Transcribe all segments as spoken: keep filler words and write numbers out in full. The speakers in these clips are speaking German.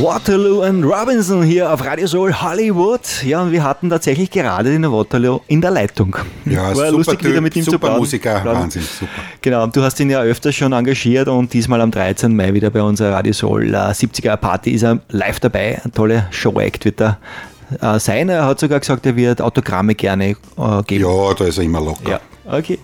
Waterloo and Robinson hier auf Radio Soul Hollywood. Ja, und wir hatten tatsächlich gerade den Waterloo in der Leitung. Ja, war super lustig, Typ, wieder mit ihm super zu plaudern. Musiker, Wahnsinn, super. Genau, und du hast ihn ja öfters schon engagiert und diesmal am dreizehnten Mai wieder bei unserer Radio Soul äh, siebziger Party ist er live dabei. Ein toller Show-Act wird er äh, sein. Er hat sogar gesagt, er wird Autogramme gerne äh, geben. Ja, da ist er immer locker. Ja, okay.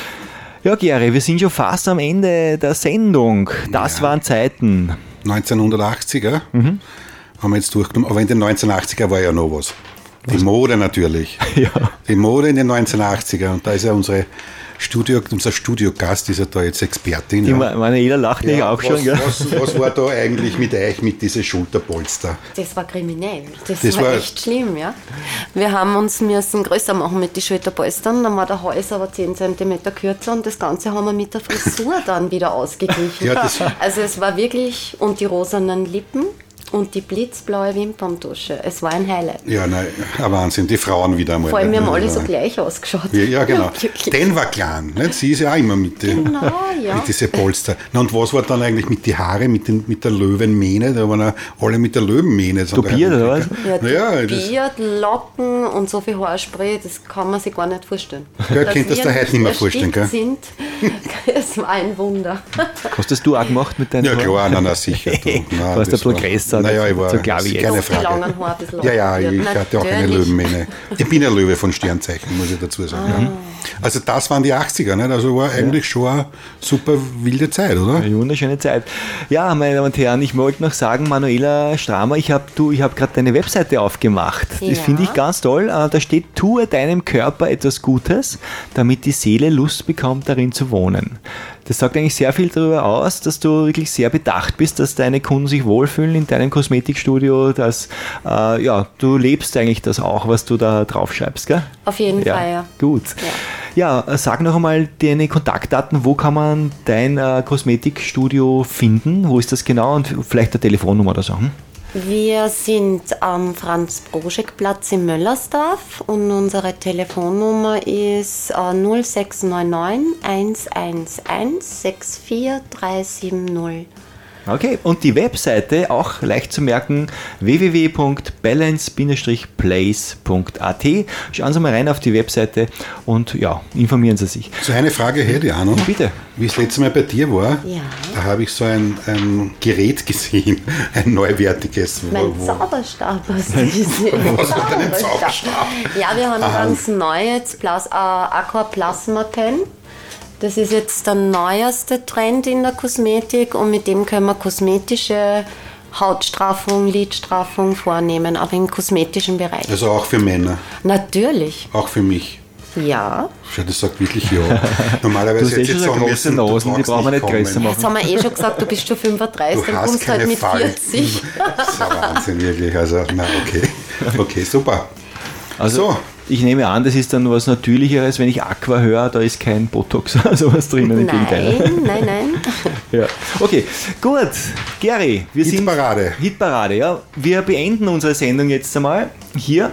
Ja, Gary, wir sind schon fast am Ende der Sendung. Das Ja. waren Zeiten. neunzehnhundertachtziger mhm. haben wir jetzt durchgenommen, aber in den neunzehnhundertachtziger war ja noch was. Die was? Mode natürlich. Ja. Die Mode in den neunzehnhundertachtziger und da ist ja unsere Studio, unser Studiogast, ist ja da jetzt Expertin. Die ja. Manuela lacht nicht Ja, auch was, schon. Gell? Was, was war da eigentlich mit euch, mit diesen Schulterpolster? Das war kriminell. Das, Das war, war- echt schlimm, ja. Wir haben uns müssen größer machen mit den Schulterpolstern, dann war der Hals aber zehn Zentimeter kürzer und das Ganze haben wir mit der Frisur dann wieder ausgeglichen. Ja, das- also es war wirklich, und die rosanen Lippen und die blitzblaue Wimperntusche. Es war ein Highlight. Ja, nein, ein Wahnsinn, die Frauen wieder einmal. Vor allem, wir haben alle ja. so gleich ausgeschaut. Ja, ja, genau. Wirklich. Den war klein, nicht? Sie ist ja auch immer mit, den, Genau, ja. mit diesen Polster. Na, und was war dann eigentlich mit den Haaren, mit, den, mit der Löwenmähne? Da waren ja alle mit der Löwenmähne. Tupiert, oder was? Ja, Naja, das- Biert, Locken und so viel Haarspray, das kann man sich gar nicht vorstellen. Ja, Dass könnt das wir dir heute nicht mehr vorstellen, erstickt gell? Sind, es war ein Wunder. Hast das du auch gemacht mit deinen Ja, Haaren? klar, nein, nein, sicher. Du, nein, Du warst ein das bisschen war- größer, Naja, ich war so klar wie jetzt. keine Die Frage. langen Haare ein bisschen Ja, ja, ich locken. hatte auch eine Natürlich. Löwenmähne. Ich bin ein Löwe von Sternzeichen, muss ich dazu sagen. Ja. Also das waren die achtziger, nicht? Also war eigentlich schon eine super wilde Zeit, oder? Eine wunderschöne Zeit. Ja, meine Damen und Herren, ich wollte noch sagen, Manuela Stramer, ich habe hab gerade deine Webseite aufgemacht. Das Ja. finde ich ganz toll. Äh, Da steht, tue deinem Körper etwas Gutes, damit die Seele Lust bekommt, darin zu wohnen. Das sagt eigentlich sehr viel darüber aus, dass du wirklich sehr bedacht bist, dass deine Kunden sich wohlfühlen in deinem Kosmetikstudio, dass äh, ja, du lebst eigentlich das auch, was du da draufschreibst, gell? Auf jeden Fall, ja. Gut. Ja, äh, sag noch einmal deine Kontaktdaten. Wo kann man dein äh, Kosmetikstudio finden? Wo ist das genau? Und vielleicht eine Telefonnummer oder so. Hm? Wir sind am Franz-Broschek-Platz in Möllersdorf und unsere Telefonnummer ist äh, null sechs neun neun eins eins eins sechs vier drei sieben null. Okay, und die Webseite, auch leicht zu merken, w w w punkt balance Bindestrich place punkt a t. Schauen Sie mal rein auf die Webseite und ja, informieren Sie sich. So eine Frage hätte ich auch noch. Bitte. Wie es letztes Mal bei dir war, Ja. da habe ich so ein, ein Gerät gesehen, ein neuwertiges. Mein wo- Zauberstab, was ist das? Was hat denn ein Zauberstab? Ja, wir haben Aha. ein ganz neues Plas äh, Aqua Plasma Pen. Das ist jetzt der neueste Trend in der Kosmetik und mit dem können wir kosmetische Hautstraffung, Lidstraffung vornehmen, aber im kosmetischen Bereich. Also auch für Männer, Natürlich, auch für mich. ja. Ja, das sagt wirklich ja. Du Normalerweise hast eh hätte ich schon jetzt so sagen große müssen, du Nosen, die brauchst brauchen wir nicht kommen. größer machen. Jetzt haben wir eh schon gesagt, du bist schon fünfunddreißig, Du dann hast kommst du halt keine mit Falten. vierzig. Das ist ein Wahnsinn, wirklich. Also, na okay. Okay, super. Also, So. ich nehme an, das ist dann was Natürlicheres, wenn ich Aqua höre, da ist kein Botox oder sowas drinnen, im Gegenteil. Nein, nein, nein. Ja. Okay, gut. Gary, wir sind... Hitparade. Hitparade, ja. Wir beenden unsere Sendung jetzt einmal hier.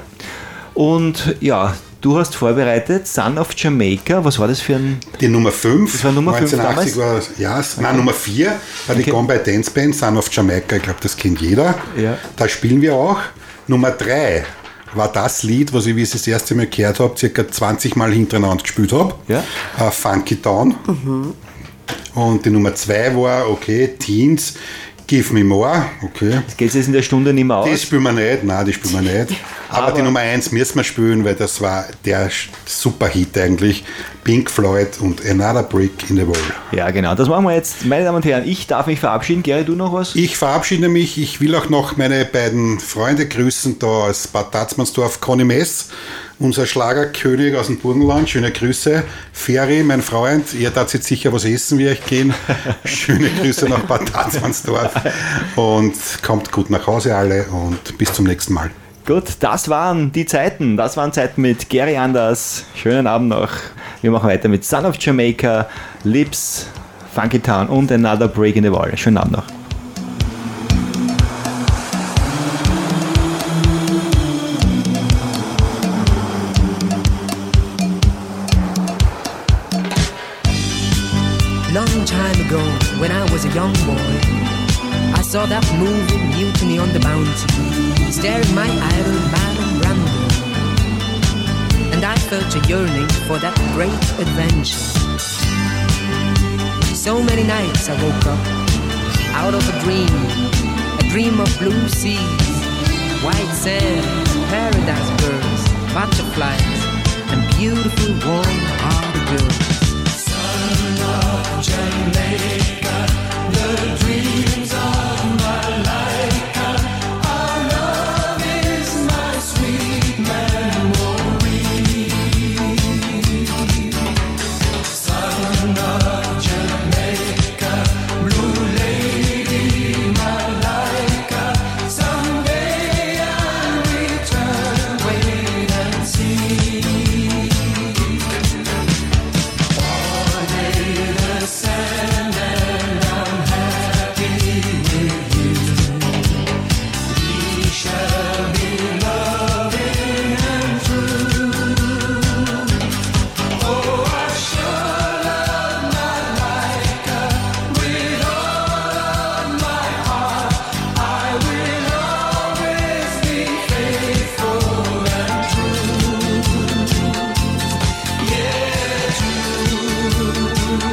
Und ja, du hast vorbereitet Son of Jamaica. Was war das für ein... Die Nummer fünf. Das war Nummer fünf neunzehnhundertachtzig war das, ja, es- nein, Nummer vier war die Okay. Gone by Dance Band, Son of Jamaica, ich glaube, das kennt jeder. Ja. Da spielen wir auch. Nummer drei war das Lied, was ich, wie ich es das erste Mal gehört habe, circa zwanzig Mal hintereinander gespielt habe. Ja. Äh, Funky Town. Und die Nummer zwei war, okay, Teens, Give Me More, okay. Das geht jetzt in der Stunde nicht mehr aus. Die spielen wir nicht, nein, die spielen wir nicht. Aber, Aber- die Nummer eins müssen wir spielen, weil das war der Superhit eigentlich. Pink Floyd und Another Brick in the Wall. Ja, genau. Das machen wir jetzt. Meine Damen und Herren, ich darf mich verabschieden. Gary, du noch was? Ich verabschiede mich. Ich will auch noch meine beiden Freunde grüßen, da aus Bad Tatzmannsdorf, Conny Mess, unser Schlagerkönig aus dem Burgenland. Schöne Grüße. Ferry, mein Freund, ihr tat jetzt sicher was essen, wie euch gehen. Schöne Grüße nach Bad Tatzmannsdorf. Und kommt gut nach Hause alle und bis zum nächsten Mal. Gut, das waren die Zeiten. Das waren Zeiten mit Gary Anders. Schönen Abend noch. Wir machen weiter mit Son of Jamaica, Lips, Funky Town und Another Break in the Wall. Schönen Abend noch. Long time ago, when I was a young boy, I saw that movie Mutiny on the felt a yearning for that great adventure. So many nights I woke up out of a dream, a dream of blue seas, white sand, paradise birds, butterflies, and beautiful warm-hearted girls. Son of Jamaica, the dreams of Malika, our love is my sweet memory. Son of Jamaica, blue lady Malika, someday I'll return, wait and see. All day the sand and I'm happy with you. We shall be loving and true. Oh, I sure love Malika with all of my heart. I will always be faithful and true. Yeah, true.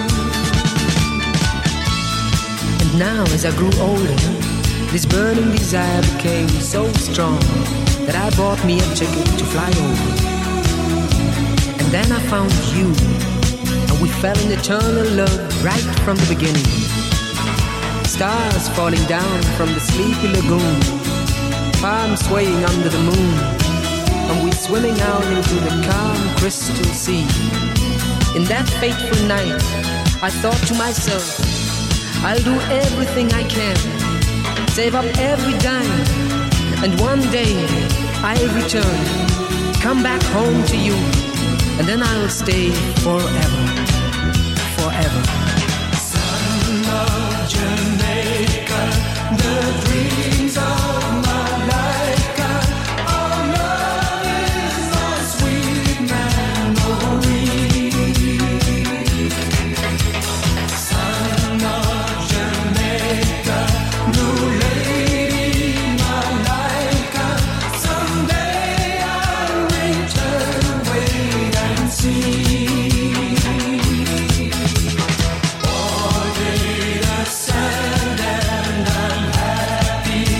And now as I grew older, this burning desire became so strong that I bought me a ticket to fly over. And then I found you, and we fell in eternal love right from the beginning. Stars falling down from the sleepy lagoon, palms swaying under the moon, and we swimming out into the calm crystal sea. In that fateful night, I thought to myself, I'll do everything I can, save up every dime, and one day I'll return, come back home to you, and then I'll stay forever, forever. Son of Jamaica, the dreams of Malika, our love is my sweet memory. Son of Jamaica, blue lady Malika, someday I'll return, wait and see. All day the sand and I'm happy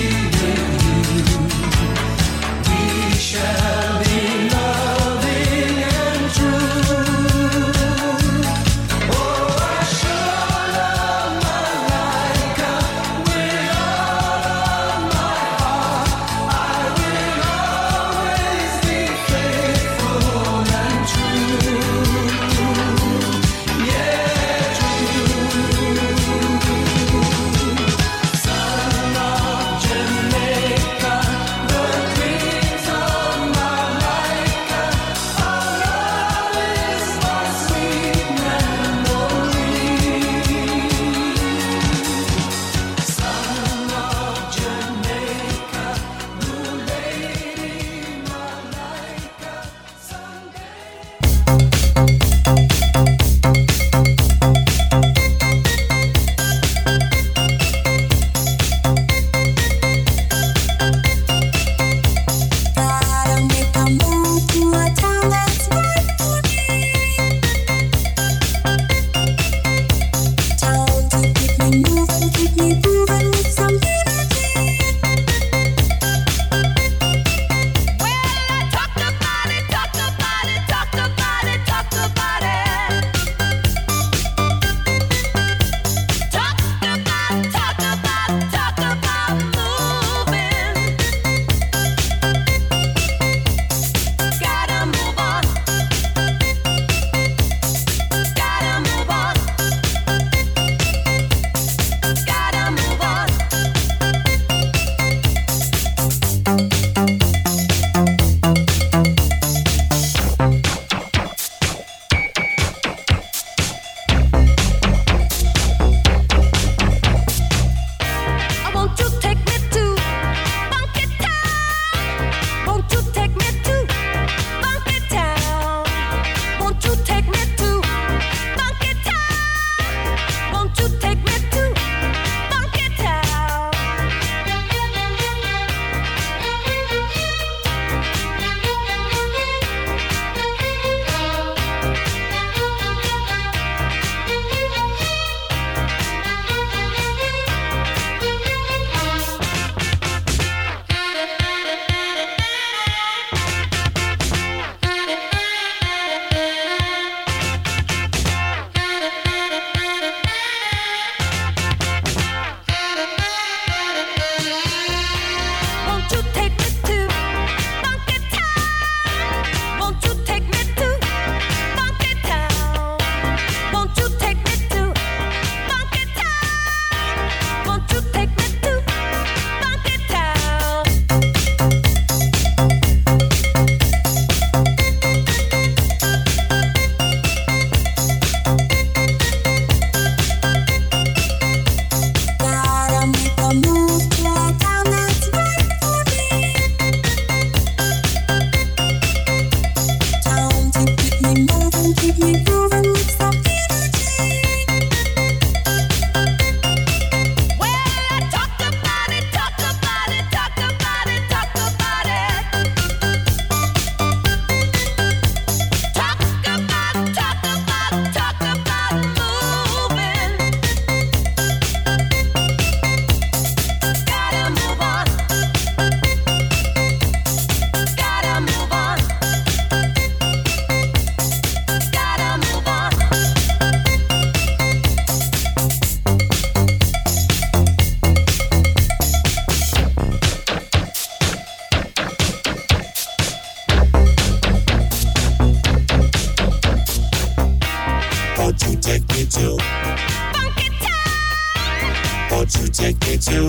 take me to?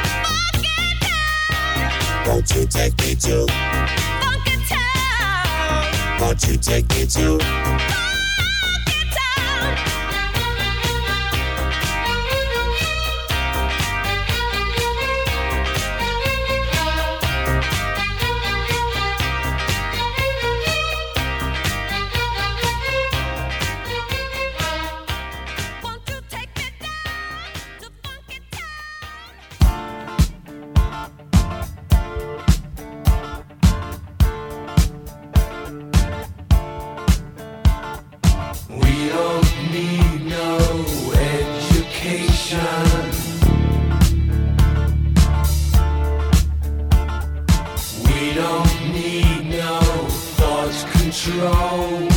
Won't you take me to? Funky Town. Won't you take me to? Funky Town. Won't you take me down to Funky We don't need no education. We don't need no thought control.